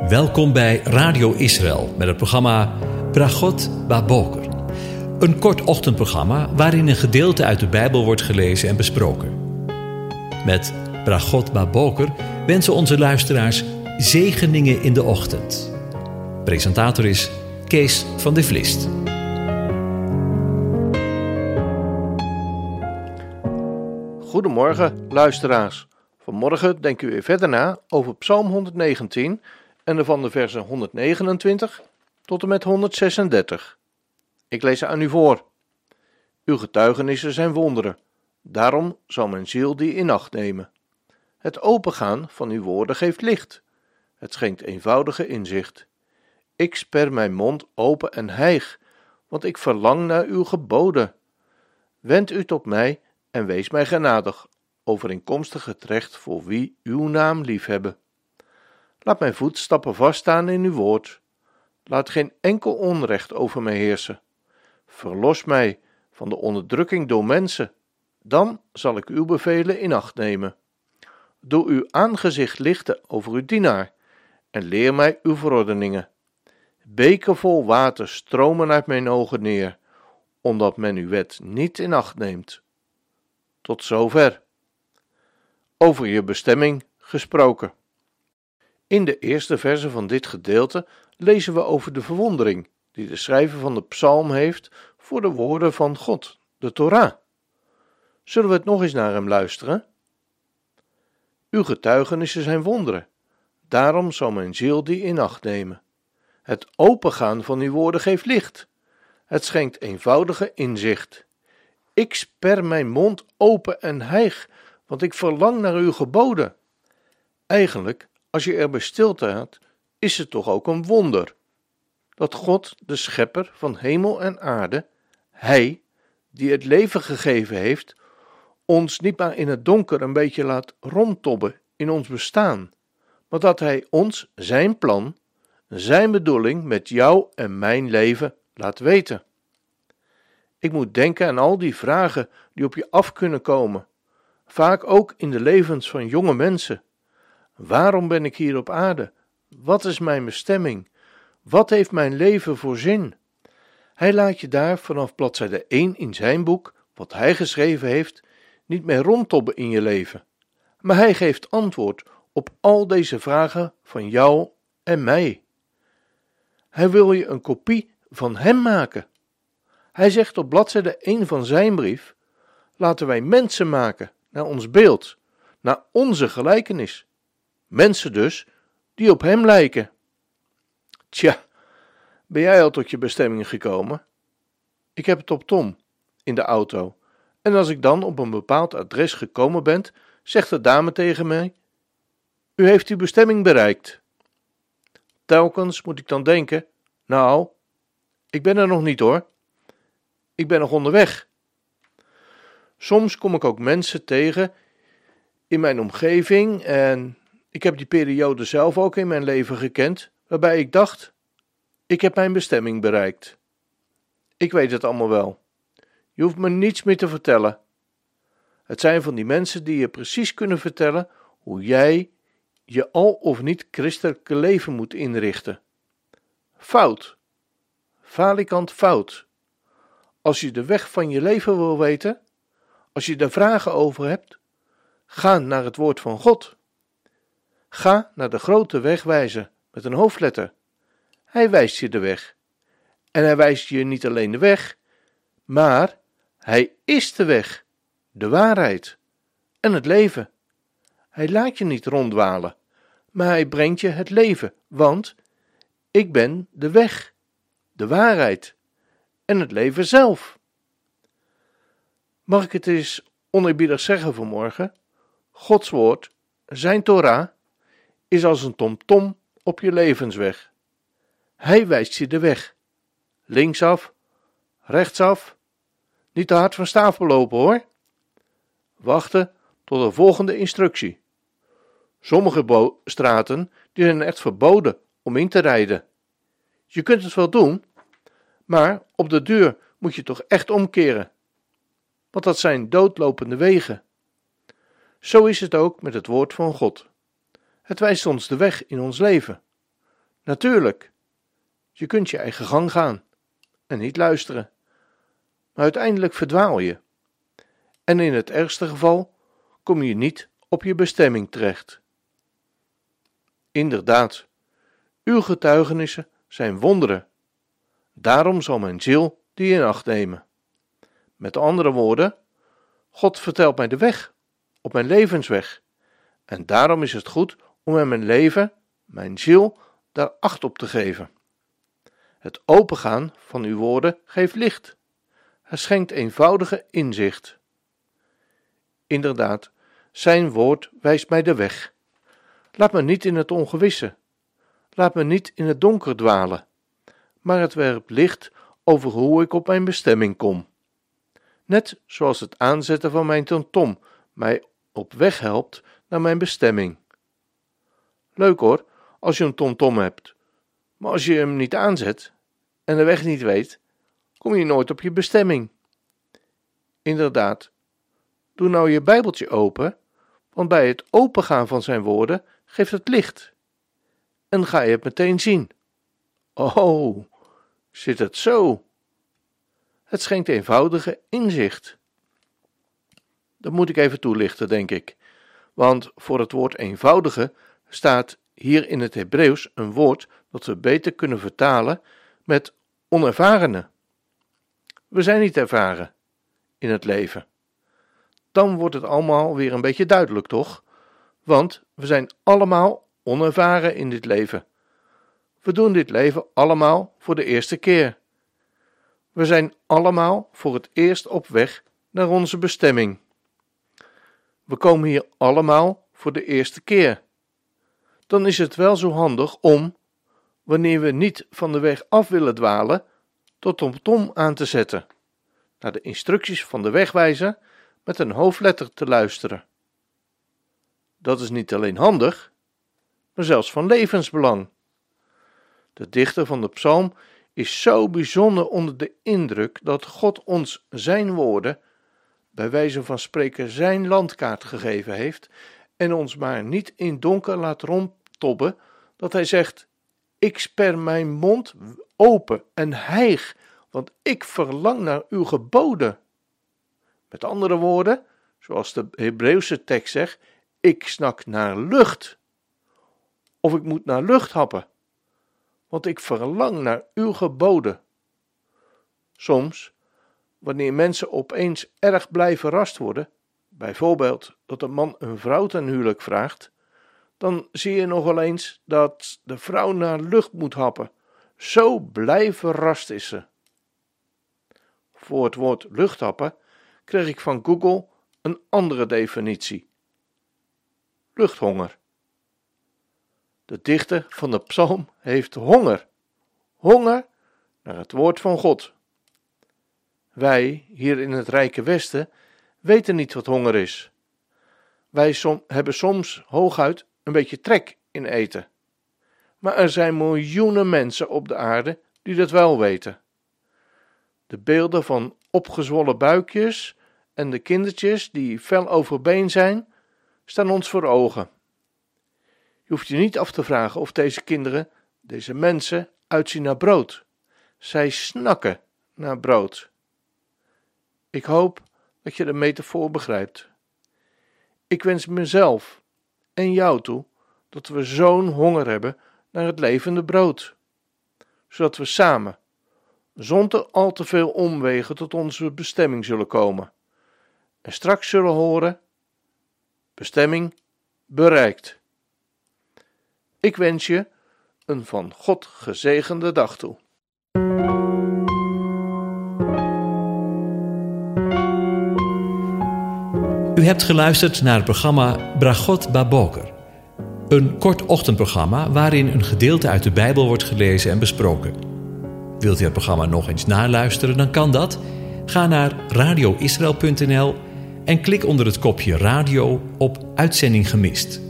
Welkom bij Radio Israël met het programma Bragot Baboker. Een kort ochtendprogramma waarin een gedeelte uit de Bijbel wordt gelezen en besproken. Met Bragot Baboker wensen onze luisteraars zegeningen in de ochtend. Presentator is Kees van de Vlist. Goedemorgen luisteraars. Vanmorgen denken we weer verder na over Psalm 119 en van de versen 129 tot en met 136. Ik lees ze aan u voor. Uw getuigenissen zijn wonderen, daarom zal mijn ziel die in acht nemen. Het opengaan van uw woorden geeft licht, het schenkt eenvoudige inzicht. Ik sper mijn mond open en hijg, want ik verlang naar uw geboden. Wend u tot mij en wees mij genadig, overeenkomstig het recht voor wie uw naam liefhebben. Laat mijn voetstappen vaststaan in uw woord. Laat geen enkel onrecht over mij heersen. Verlos mij van de onderdrukking door mensen, dan zal ik uw bevelen in acht nemen. Doe uw aangezicht lichten over uw dienaar en leer mij uw verordeningen. Beken vol water stromen uit mijn ogen neer, omdat men uw wet niet in acht neemt. Tot zover. Over je bestemming gesproken. In de eerste verse van dit gedeelte lezen we over de verwondering die de schrijver van de psalm heeft voor de woorden van God, de Torah. Zullen we het nog eens naar hem luisteren? Uw getuigenissen zijn wonderen, daarom zal mijn ziel die in acht nemen. Het opengaan van uw woorden geeft licht, het schenkt eenvoudige inzicht. Ik sper mijn mond open en hijg, want ik verlang naar uw geboden. Eigenlijk, als je erbij stilstaat, is het toch ook een wonder dat God, de schepper van hemel en aarde, Hij, die het leven gegeven heeft, ons niet maar in het donker een beetje laat rondtobben in ons bestaan, maar dat Hij ons zijn plan, zijn bedoeling met jou en mijn leven laat weten. Ik moet denken aan al die vragen die op je af kunnen komen, vaak ook in de levens van jonge mensen. Waarom ben ik hier op aarde? Wat is mijn bestemming? Wat heeft mijn leven voor zin? Hij laat je daar vanaf bladzijde 1 in zijn boek, wat hij geschreven heeft, niet meer rondtobben in je leven. Maar hij geeft antwoord op al deze vragen van jou en mij. Hij wil je een kopie van hem maken. Hij zegt op bladzijde 1 van zijn brief: laten wij mensen maken naar ons beeld, naar onze gelijkenis. Mensen dus die op hem lijken. Tja, ben jij al tot je bestemming gekomen? Ik heb het op Tom, in de auto. En als ik dan op een bepaald adres gekomen ben, zegt de dame tegen mij: u heeft uw bestemming bereikt. Telkens moet ik dan denken: nou, ik ben er nog niet hoor. Ik ben nog onderweg. Soms kom ik ook mensen tegen in mijn omgeving en ik heb die periode zelf ook in mijn leven gekend, waarbij ik dacht: ik heb mijn bestemming bereikt. Ik weet het allemaal wel. Je hoeft me niets meer te vertellen. Het zijn van die mensen die je precies kunnen vertellen hoe jij je al of niet christelijke leven moet inrichten. Fout. Falikant fout. Als je de weg van je leven wil weten, als je daar vragen over hebt, ga naar het woord van God. Ga naar de grote wegwijzer met een hoofdletter. Hij wijst je de weg. En hij wijst je niet alleen de weg, maar hij is de weg, de waarheid en het leven. Hij laat je niet ronddwalen, maar hij brengt je het leven, want ik ben de weg, de waarheid en het leven zelf. Mag ik het eens oneerbiedig zeggen vanmorgen? Gods woord, zijn Torah, is als een tomtom op je levensweg. Hij wijst je de weg. Linksaf, rechtsaf, niet te hard van stapel lopen hoor. Wachten tot de volgende instructie. Sommige straten die zijn echt verboden om in te rijden. Je kunt het wel doen, maar op de duur moet je toch echt omkeren. Want dat zijn doodlopende wegen. Zo is het ook met het woord van God. Het wijst ons de weg in ons leven. Natuurlijk, je kunt je eigen gang gaan en niet luisteren, maar uiteindelijk verdwaal je. En in het ergste geval kom je niet op je bestemming terecht. Inderdaad, uw getuigenissen zijn wonderen. Daarom zal mijn ziel die in acht nemen. Met andere woorden, God vertelt mij de weg op mijn levensweg. En daarom is het goed om in mijn leven, mijn ziel, daar acht op te geven. Het opengaan van uw woorden geeft licht. Het schenkt eenvoudige inzicht. Inderdaad, zijn woord wijst mij de weg. Laat me niet in het ongewisse. Laat me niet in het donker dwalen. Maar het werpt licht over hoe ik op mijn bestemming kom. Net zoals het aanzetten van mijn TomTom mij op weg helpt naar mijn bestemming. Leuk hoor, als je een TomTom hebt. Maar als je hem niet aanzet en de weg niet weet, kom je nooit op je bestemming. Inderdaad, doe nou je Bijbeltje open, want bij het opengaan van zijn woorden geeft het licht. En ga je het meteen zien. Oh, zit het zo? Het schenkt eenvoudige inzicht. Dat moet ik even toelichten, denk ik. Want voor het woord eenvoudige staat hier in het Hebreeuws een woord dat we beter kunnen vertalen met onervarene. We zijn niet ervaren in het leven. Dan wordt het allemaal weer een beetje duidelijk, toch? Want we zijn allemaal onervaren in dit leven. We doen dit leven allemaal voor de eerste keer. We zijn allemaal voor het eerst op weg naar onze bestemming. We komen hier allemaal voor de eerste keer. Dan is het wel zo handig om, wanneer we niet van de weg af willen dwalen, tot TomTom aan te zetten, naar de instructies van de wegwijzer met een hoofdletter te luisteren. Dat is niet alleen handig, maar zelfs van levensbelang. De dichter van de psalm is zo bijzonder onder de indruk dat God ons zijn woorden, bij wijze van spreken zijn landkaart gegeven heeft en ons maar niet in donker laat rondtobben, dat hij zegt: ik sper mijn mond open en hijg, want ik verlang naar uw geboden. Met andere woorden, zoals de Hebreeuwse tekst zegt, ik snak naar lucht. Of ik moet naar lucht happen, want ik verlang naar uw geboden. Soms, wanneer mensen opeens erg blij verrast worden, bijvoorbeeld dat een man een vrouw ten huwelijk vraagt, dan zie je nog wel eens dat de vrouw naar lucht moet happen. Zo blij verrast is ze. Voor het woord luchthappen kreeg ik van Google een andere definitie. Luchthonger. De dichter van de psalm heeft honger. Honger naar het woord van God. Wij, hier in het rijke Westen, weten niet wat honger is. Wij hebben soms hooguit een beetje trek in eten. Maar er zijn miljoenen mensen op de aarde die dat wel weten. De beelden van opgezwollen buikjes en de kindertjes die fel overbeen zijn, staan ons voor ogen. Je hoeft je niet af te vragen of deze kinderen, deze mensen, uitzien naar brood. Zij snakken naar brood. Ik hoop dat je de metafoor begrijpt. Ik wens mezelf en jou toe dat we zo'n honger hebben naar het levende brood, zodat we samen, zonder al te veel omwegen, tot onze bestemming zullen komen en straks zullen horen: bestemming bereikt. Ik wens je een van God gezegende dag toe. U hebt geluisterd naar het programma Bragot Baboker. Een kort ochtendprogramma waarin een gedeelte uit de Bijbel wordt gelezen en besproken. Wilt u het programma nog eens naluisteren, dan kan dat. Ga naar radioisrael.nl en klik onder het kopje radio op Uitzending gemist.